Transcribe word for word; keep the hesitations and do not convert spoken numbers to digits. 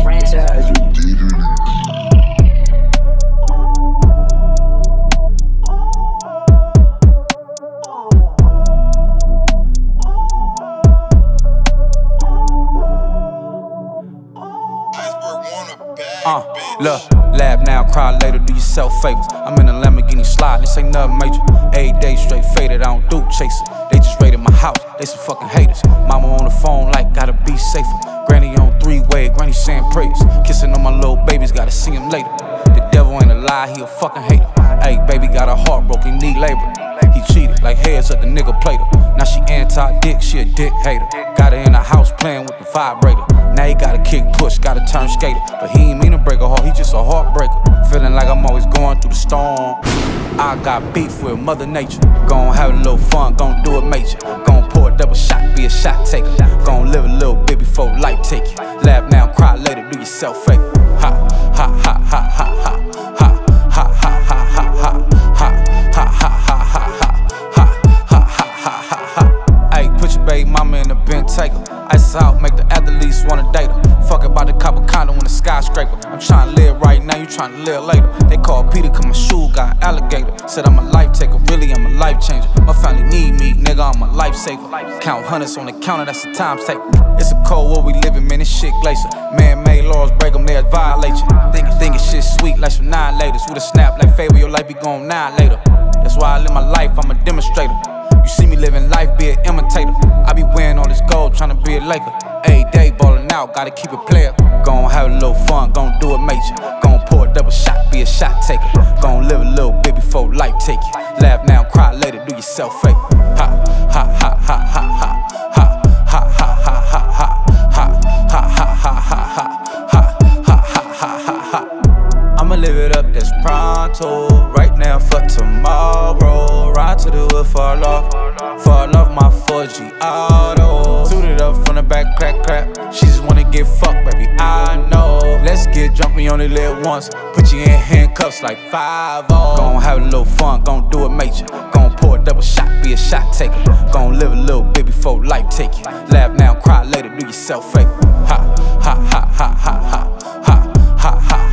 franchise. Uh, look, laugh now, cry later, do yourself favors. I'm in a Lamborghini slide, this ain't nothing major. Every day straight faded, I don't do chasing. They just raided my house, they some fucking haters. Mama on the phone like, gotta be safer. Granny on three-way, granny saying prayers. Kissing on my little babies, gotta see him later. The devil ain't a lie, he a fucking hater. Hey, baby got a heart broken, need labor. He cheated, like heads up the nigga played her. Now she anti-dick, she a dick hater. Got her in the house playing with the vibrator. Now he gotta kick push, gotta turn skater. But he ain't mean to break a heart, he just a heartbreaker. Feeling like I'm always going through the storm. I got beef with Mother Nature. Gon' have a little fun, gon' do it major. Gon' pour a double shot, be a shot taker. Gon' live a little bit before life take you. Laugh now, cry later, do yourself favor. Ha, ha, ha, ha, ha, ha. Ha, ha, ha, ha, ha, ha. Ha, ha, ha, ha, ha, ha. Ay, put your baby mama in the bin, take her. Ice out, make the athletes wanna date her. Fuck about the copper condo in the skyscraper. I'm tryna live right now, you tryna live later. They call Peter cause my shoe got alligator. Said I'm a life taker, really I'm a life changer. My family need me, nigga, I'm a lifesaver. Count hundreds on the counter, that's the times take. It's a cold world we living, man, this shit glacier. Man-made laws break them, they'll violate you. Think, think it's shit sweet like some nine laters. With a snap like favor, your life be gone nine later. That's why I live my life, I'm a demonstrator. You see me living life, be an imitator. I be wearing all this gold, tryna be a Laker. Every day ballin' out, gotta keep it player. Gon' have a little fun, gon' do it major. Gon' pour a double shot, be a shot taker. Gon' live a little bit before life take you. Laugh now, cry later, do yourself favor. Ha, ha, ha, ha, ha, ha. Ha, ha, ha, ha, ha, ha. Ha, ha, ha, ha, ha, ha. Ha, ha, ha, ha, ha, ha. I'ma live it up, that's pronto. Right now for tomorrow. Ride to the wood, fall off. Fall off my four G auto. Suited up from the back, crack, crack. She just wanna get fucked, baby, I know. Let's get drunk, we only live once. Put you in handcuffs like five oh. Gon' have a little fun, gon' do it major. Gon' pour a double shot, be a shot taker. Gon' live a little bit before life take you. Laugh now, cry later, do yourself favor. Ha, ha, ha, ha, ha, ha. Ha, ha, ha.